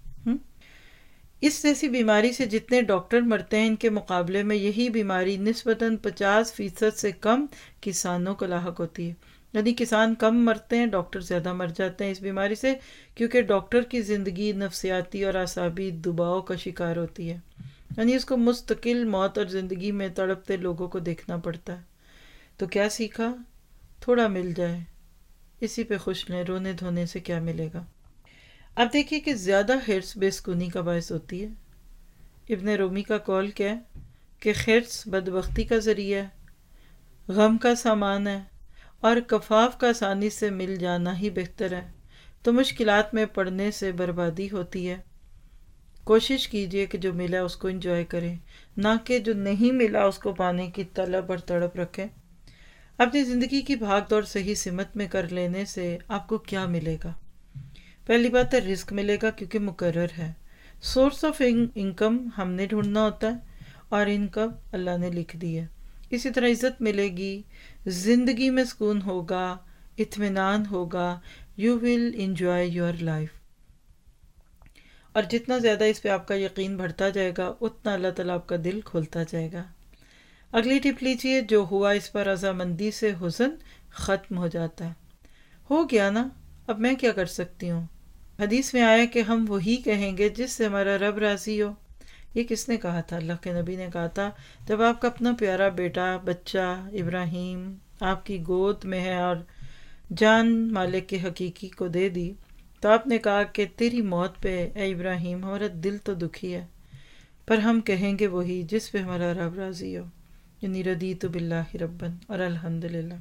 اس جیسی بیماری سے جتنے ڈاکٹر مرتے ہیں ان کے مقابلے میں یہی بیماری نسبتاً پچاس فیصد سے کم کسانوں کو لاحق ہوتی ہے، یعنی کسان کم مرتے ہیں، ڈاکٹر زیادہ مر جاتے ہیں اس بیماری سے، کیونکہ ڈاکٹر کی زندگی نفسیاتی اور اعصابی دباؤ کا شکار ہوتی ہے، یعنی اس کو مستقل موت اور زندگی میں تڑپتے لوگوں کو دیکھنا پڑتا ہے۔ تو کیا سیکھا؟ تھوڑا مل جائے، اسی پہ خوش لیں، رونے دھونے سے کیا ملے گا۔ اب دیکھیے کہ زیادہ حرص بے سکونی کا باعث ہوتی ہے۔ ابن رومی کا قول کیا ہے کہ حرص بدبختی کا ذریعہ ہے، غم کا سامان ہے، اور کفاف کا آسانی سے مل جانا ہی بہتر ہے، تو مشکلات میں پڑنے سے بربادی ہوتی ہے۔ کوشش کیجئے کہ جو ملا اس کو انجوائے کریں، نہ کہ جو نہیں ملا اس کو پانے کی طلب اور تڑپ رکھیں۔ اپنی زندگی کی بھاگ دوڑ صحیح سمت میں کر لینے سے آپ کو کیا ملے گا؟ پہلی بات ہے رزق ملے گا، کیونکہ مقرر ہے۔ سورس آف انکم ہم نے ڈھونڈنا ہوتا ہے اور انکم اللہ نے لکھ دی ہے۔ اسی طرح عزت ملے گی، زندگی میں سکون ہوگا، اطمینان ہوگا، you will enjoy your life. اور جتنا زیادہ اس پہ آپ کا یقین بڑھتا جائے گا اتنا اللہ تعالیٰ آپ کا دل کھولتا جائے گا۔ اگلی ٹپ لیجئے، جو ہوا اس پر رضامندی سے حزن ختم ہو جاتا ہے۔ ہو گیا نا، اب میں کیا کر سکتی ہوں؟ حدیث میں آیا کہ ہم وہی کہیں گے جس سے ہمارا رب راضی ہو۔ یہ کس نے کہا تھا؟ اللہ کے نبی نے کہا تھا، جب آپ کا اپنا پیارا بیٹا بچہ ابراہیم آپ کی گود میں ہے اور جان مالک کے حقیقی کو دے دی، تو آپ نے کہا کہ تیری موت پہ اے ابراہیم ہمارا دل تو دکھی ہے، پر ہم کہیں گے وہی جس پہ ہمارا رب راضی ہو، یعنی رضیت باللہ رباً اور الحمدللہ۔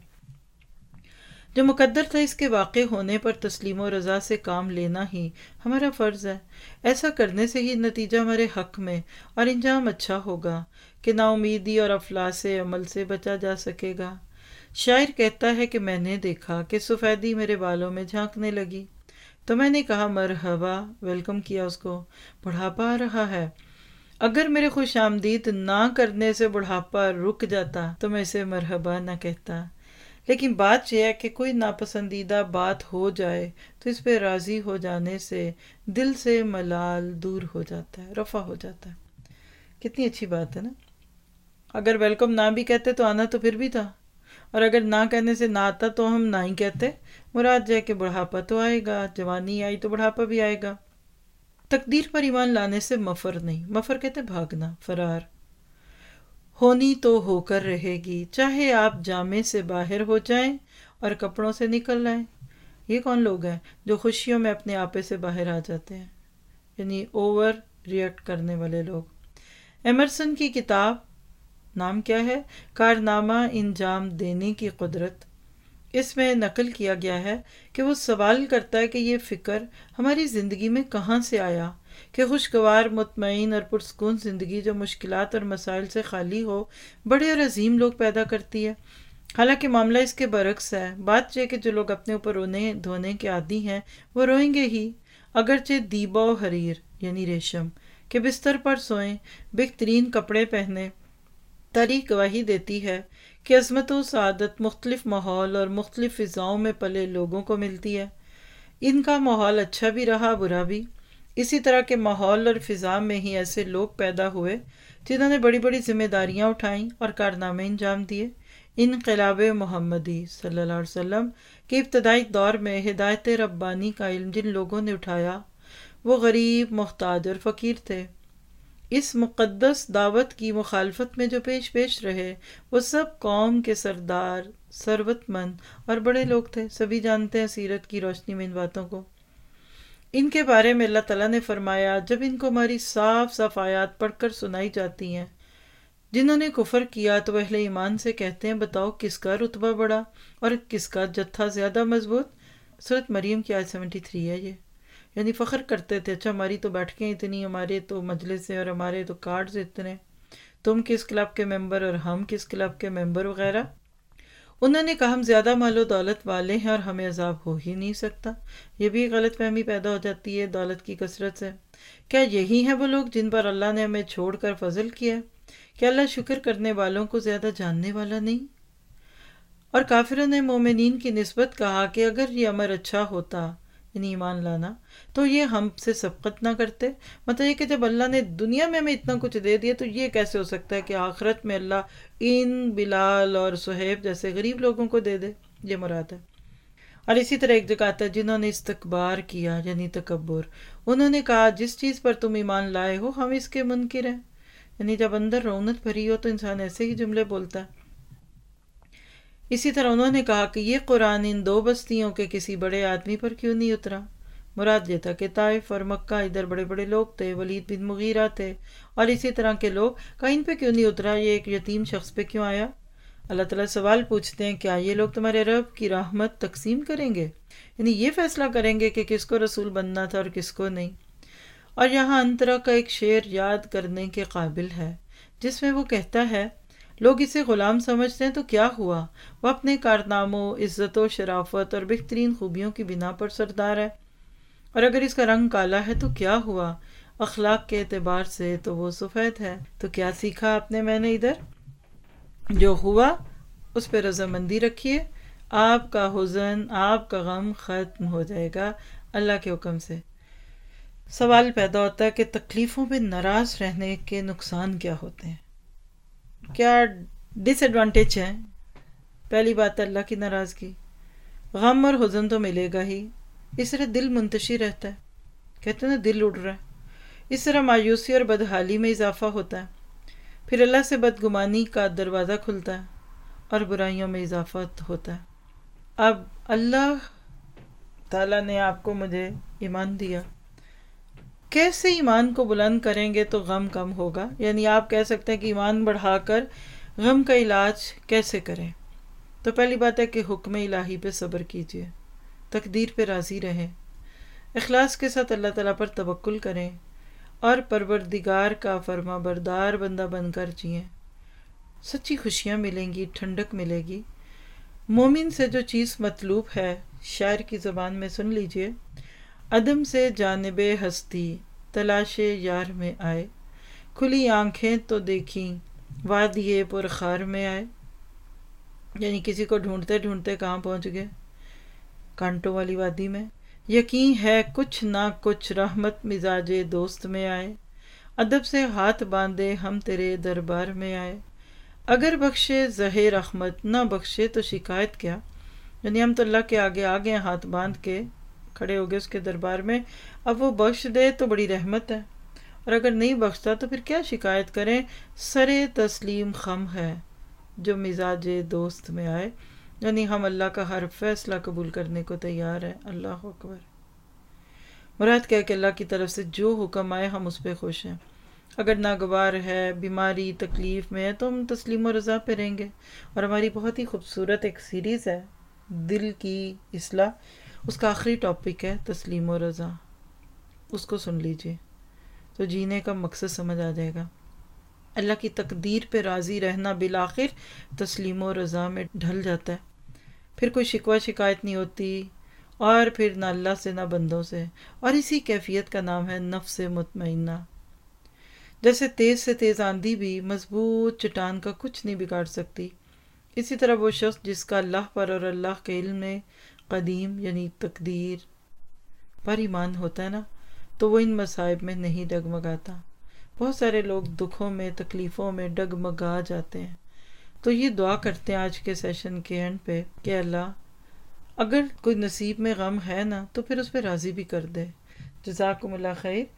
جو مقدر تھا اس کے واقع ہونے پر تسلیم و رضا سے کام لینا ہی ہمارا فرض ہے۔ ایسا کرنے سے ہی نتیجہ ہمارے حق میں اور انجام اچھا ہوگا کہ نا امیدی اور افلاس عمل سے بچا جا سکے گا۔ شاعر کہتا ہے کہ میں نے دیکھا کہ سفیدی میرے بالوں میں جھانکنے لگی، تو میں نے کہا مرحبا، ویلکم کیا اس کو، بڑھاپا آ رہا ہے۔ اگر میرے خوش آمدید نہ کرنے سے بڑھاپا رک جاتا تو میں اسے مرحبا نہ کہتا۔ لیکن بات یہ ہے کہ کوئی ناپسندیدہ بات ہو جائے تو اس پہ راضی ہو جانے سے دل سے ملال دور ہو جاتا ہے، رفع ہو جاتا ہے۔ کتنی اچھی بات ہے نا؟ اگر ویلکم نہ بھی کہتے تو آنا تو پھر بھی تھا، اور اگر نہ کہنے سے نہ آتا تو ہم نہ ہی کہتے، مراد ہے کہ بڑھاپا تو آئے گا، جوانی آئی تو بڑھاپا بھی آئے گا۔ تقدیر پر ایمان لانے سے مفر نہیں، مفر کہتے بھاگنا، فرار۔ ہونی تو ہو کر رہے گی، چاہے آپ جامے سے باہر ہو جائیں اور کپڑوں سے نکل آئیں۔ یہ کون لوگ ہیں جو خوشیوں میں اپنے آپے سے باہر آ جاتے ہیں، یعنی اوور ریئیکٹ کرنے والے لوگ۔ ایمرسن کی کتاب نام کیا ہے؟ کارنامہ انجام دینے کی قدرت۔ اس میں نقل کیا گیا ہے کہ وہ سوال کرتا ہے کہ یہ فکر ہماری زندگی میں کہاں سے آیا کہ خوشگوار، مطمئن اور پرسکون زندگی جو مشکلات اور مسائل سے خالی ہو، بڑے اور عظیم لوگ پیدا کرتی ہے۔ حالانکہ معاملہ اس کے برعکس ہے۔ بات یہ کہ جو لوگ اپنے اوپر رونے دھونے کے عادی ہیں وہ روئیں گے ہی، اگرچہ دیبا و حریر یعنی ریشم کے بستر پر سوئیں، بہترین کپڑے پہنے۔ تاریخ گواہی دیتی ہے کہ عظمت و سعادت مختلف ماحول اور مختلف فضاؤں میں پلے لوگوں کو ملتی ہے۔ ان کا ماحول اچھا بھی رہا، برا بھی۔ اسی طرح کے ماحول اور فضا میں ہی ایسے لوگ پیدا ہوئے جنہوں نے بڑی بڑی ذمہ داریاں اٹھائیں اور کارنامے انجام دیے۔ انقلاب محمدی صلی اللہ علیہ وسلم کے ابتدائی دور میں ہدایت ربانی کا علم جن لوگوں نے اٹھایا وہ غریب، محتاج اور فقیر تھے۔ اس مقدس دعوت کی مخالفت میں جو پیش پیش رہے وہ سب قوم کے سردار، ثروت مند اور بڑے لوگ تھے۔ سبھی جانتے ہیں سیرت کی روشنی میں ان باتوں کو۔ ان کے بارے میں اللہ تعالیٰ نے فرمایا، جب ان کو ہماری صاف صاف آیات پڑھ کر سنائی جاتی ہیں، جنہوں نے کفر کیا تو اہل ایمان سے کہتے ہیں بتاؤ کس کا رتبہ بڑا اور کس کا جتھا زیادہ مضبوط۔ سورۃ مریم کی آیت سیونٹی تھری ہے یہ، یعنی فخر کرتے تھے، اچھا ہماری تو بیٹھکیں اتنی، ہمارے تو مجلس ہیں اور ہمارے تو کارڈز اتنے، تم کس کلب کے ممبر اور ہم کس کلب کے ممبر وغیرہ۔ انہوں نے کہا ہم زیادہ مال و دولت والے ہیں اور ہمیں عذاب ہو ہی نہیں سکتا۔ یہ بھی غلط فہمی پیدا ہو جاتی ہے دولت کی کثرت سے۔ کیا یہی ہیں وہ لوگ جن پر اللہ نے ہمیں چھوڑ کر فضل کیا ہے؟ کیا اللہ شکر کرنے والوں کو زیادہ جاننے والا نہیں؟ اور کافروں نے مومنین کی نسبت کہا کہ اگر یہ امر اچھا ہوتا، یعنی ایمان لانا، تو یہ ہم سے سبقت نہ کرتے۔ مطلب یہ کہ جب اللہ نے دنیا میں ہمیں اتنا کچھ دے دیا تو یہ کیسے ہو سکتا ہے کہ آخرت میں اللہ ان بلال اور صہیب جیسے غریب لوگوں کو دے دے؟ یہ مراد ہے۔ اور اسی طرح ایک جگہ آتا ہے جنہوں نے استکبار کیا، یعنی تکبر، انہوں نے کہا جس چیز پر تم ایمان لائے ہو ہم اس کے منکر ہیں۔ یعنی جب اندر رونت بھری ہو تو انسان ایسے ہی جملے بولتا ہے۔ اسی طرح انہوں نے کہا کہ یہ قرآن ان دو بستیوں کے کسی بڑے آدمی پر کیوں نہیں اترا؟ مراد یہ تھا کہ طائف اور مکہ ادھر بڑے بڑے لوگ تھے، ولید بن مغیرہ تھے اور اسی طرح کے لوگ، کہیں ان پہ کیوں نہیں اترا؟ یہ ایک یتیم شخص پہ کیوں آیا؟ اللہ تعالیٰ سوال پوچھتے ہیں کیا یہ لوگ تمہارے رب کی رحمت تقسیم کریں گے؟ یعنی یہ فیصلہ کریں گے کہ کس کو رسول بننا تھا اور کس کو نہیں۔ اور یہاں انترا کا ایک شعر یاد کرنے کے قابل ہے جس میں وہ کہتا ہے لوگ اسے غلام سمجھتے ہیں تو کیا ہوا، وہ اپنے کارناموں، عزت و شرافت اور بہترین خوبیوں کی بنا پر سردار ہے، اور اگر اس کا رنگ کالا ہے تو کیا ہوا، اخلاق کے اعتبار سے تو وہ سفید ہے۔ تو کیا سیکھا آپ نے؟ میں نے ادھر جو ہوا اس پہ رضامندی رکھیے، آپ کا حزن، آپ کا غم ختم ہو جائے گا اللہ کے حکم سے۔ سوال پیدا ہوتا ہے کہ تکلیفوں پہ ناراض رہنے کے نقصان کیا ہوتے ہیں، کیا ڈس ایڈوانٹیج ہیں؟ پہلی بات ہے اللہ کی ناراضگی، غم اور حزن تو ملے گا ہی، اس طرح دل منتشر رہتا ہے، کہتے ہیں نا دل اڑ رہا ہے، اس طرح مایوسی اور بدحالی میں اضافہ ہوتا ہے، پھر اللہ سے بدگمانی کا دروازہ کھلتا ہے اور برائیوں میں اضافہ ہوتا ہے۔ اب اللہ تعالیٰ نے آپ کو مجھے ایمان دیا، کیسے ایمان کو بلند کریں گے تو غم کم ہوگا؟ یعنی آپ کہہ سکتے ہیں کہ ایمان بڑھا کر غم کا علاج کیسے کریں؟ تو پہلی بات ہے کہ حکم الہی پہ صبر کیجئے، تقدیر پہ راضی رہیں، اخلاص کے ساتھ اللہ تعالیٰ پر توکل کریں اور پروردگار کا فرما بردار بندہ بن کر جئیں۔ سچی خوشیاں ملیں گی، ٹھنڈک ملے گی۔ مومن سے جو چیز مطلوب ہے، شاعر کی زبان میں سن لیجئے، عدم سے جانب ہستی تلاش یار میں آئے، کھلی آنکھیں تو دیکھیں وادی پرخار میں آئے۔ یعنی کسی کو ڈھونڈتے ڈھونڈتے کہاں پہنچ گئے؟ کانٹوں والی وادی میں۔ یقین ہے کچھ نہ کچھ رحمت مزاج دوست میں آئے، ادب سے ہاتھ باندھے ہم تیرے دربار میں آئے۔ اگر بخشے ظہیر احمد، نہ بخشے تو شکایت کیا. یعنی ہم تو اللہ کے آگے آ گئے، ہاتھ باندھ کے کھڑے ہو گئے اس کے دربار میں. اب وہ بخش دے تو بڑی رحمت ہے، اور اگر نہیں بخشتا تو پھر کیا شکایت کریں. سرے تسلیم خم ہے جو مزاج دوست میں آئے. یعنی ہم اللہ کا ہر فیصلہ قبول کرنے کو تیار ہیں. اللہ اکبر. مراد کیا ہے کہ اللہ کی طرف سے جو حکم آئے ہم اس پہ خوش ہیں. اگر ناگوار ہے، بیماری، تکلیف میں ہے، تو ہم تسلیم و رضا پہ رہیں گے. اور ہماری بہت ہی خوبصورت ایک سیریز ہے دل کی اصلاح، اس کا آخری ٹاپک ہے تسلیم و رضا. اس کو سن لیجئے تو جینے کا مقصد سمجھ آ جائے گا. اللہ کی تقدیر پہ راضی رہنا بالآخر تسلیم و رضا میں ڈھل جاتا ہے. پھر کوئی شکوہ شکایت نہیں ہوتی، اور پھر نہ اللہ سے نہ بندوں سے. اور اسی کیفیت کا نام ہے نفس مطمئنہ. جیسے تیز سے تیز آندھی بھی مضبوط چٹان کا کچھ نہیں بگاڑ سکتی، اسی طرح وہ شخص جس کا اللہ پر اور اللہ کے علم میں قدیم یعنی تقدیر پر ایمان ہوتا ہے نا، تو وہ ان مصائب میں نہیں ڈگمگاتا. بہت سارے لوگ دکھوں میں، تکلیفوں میں ڈگمگا جاتے ہیں. تو یہ دعا کرتے ہیں آج کے سیشن کے اینڈ پہ کہ اللہ اگر کوئی نصیب میں غم ہے نا تو پھر اس پہ راضی بھی کر دے. جزاکم اللہ خیر.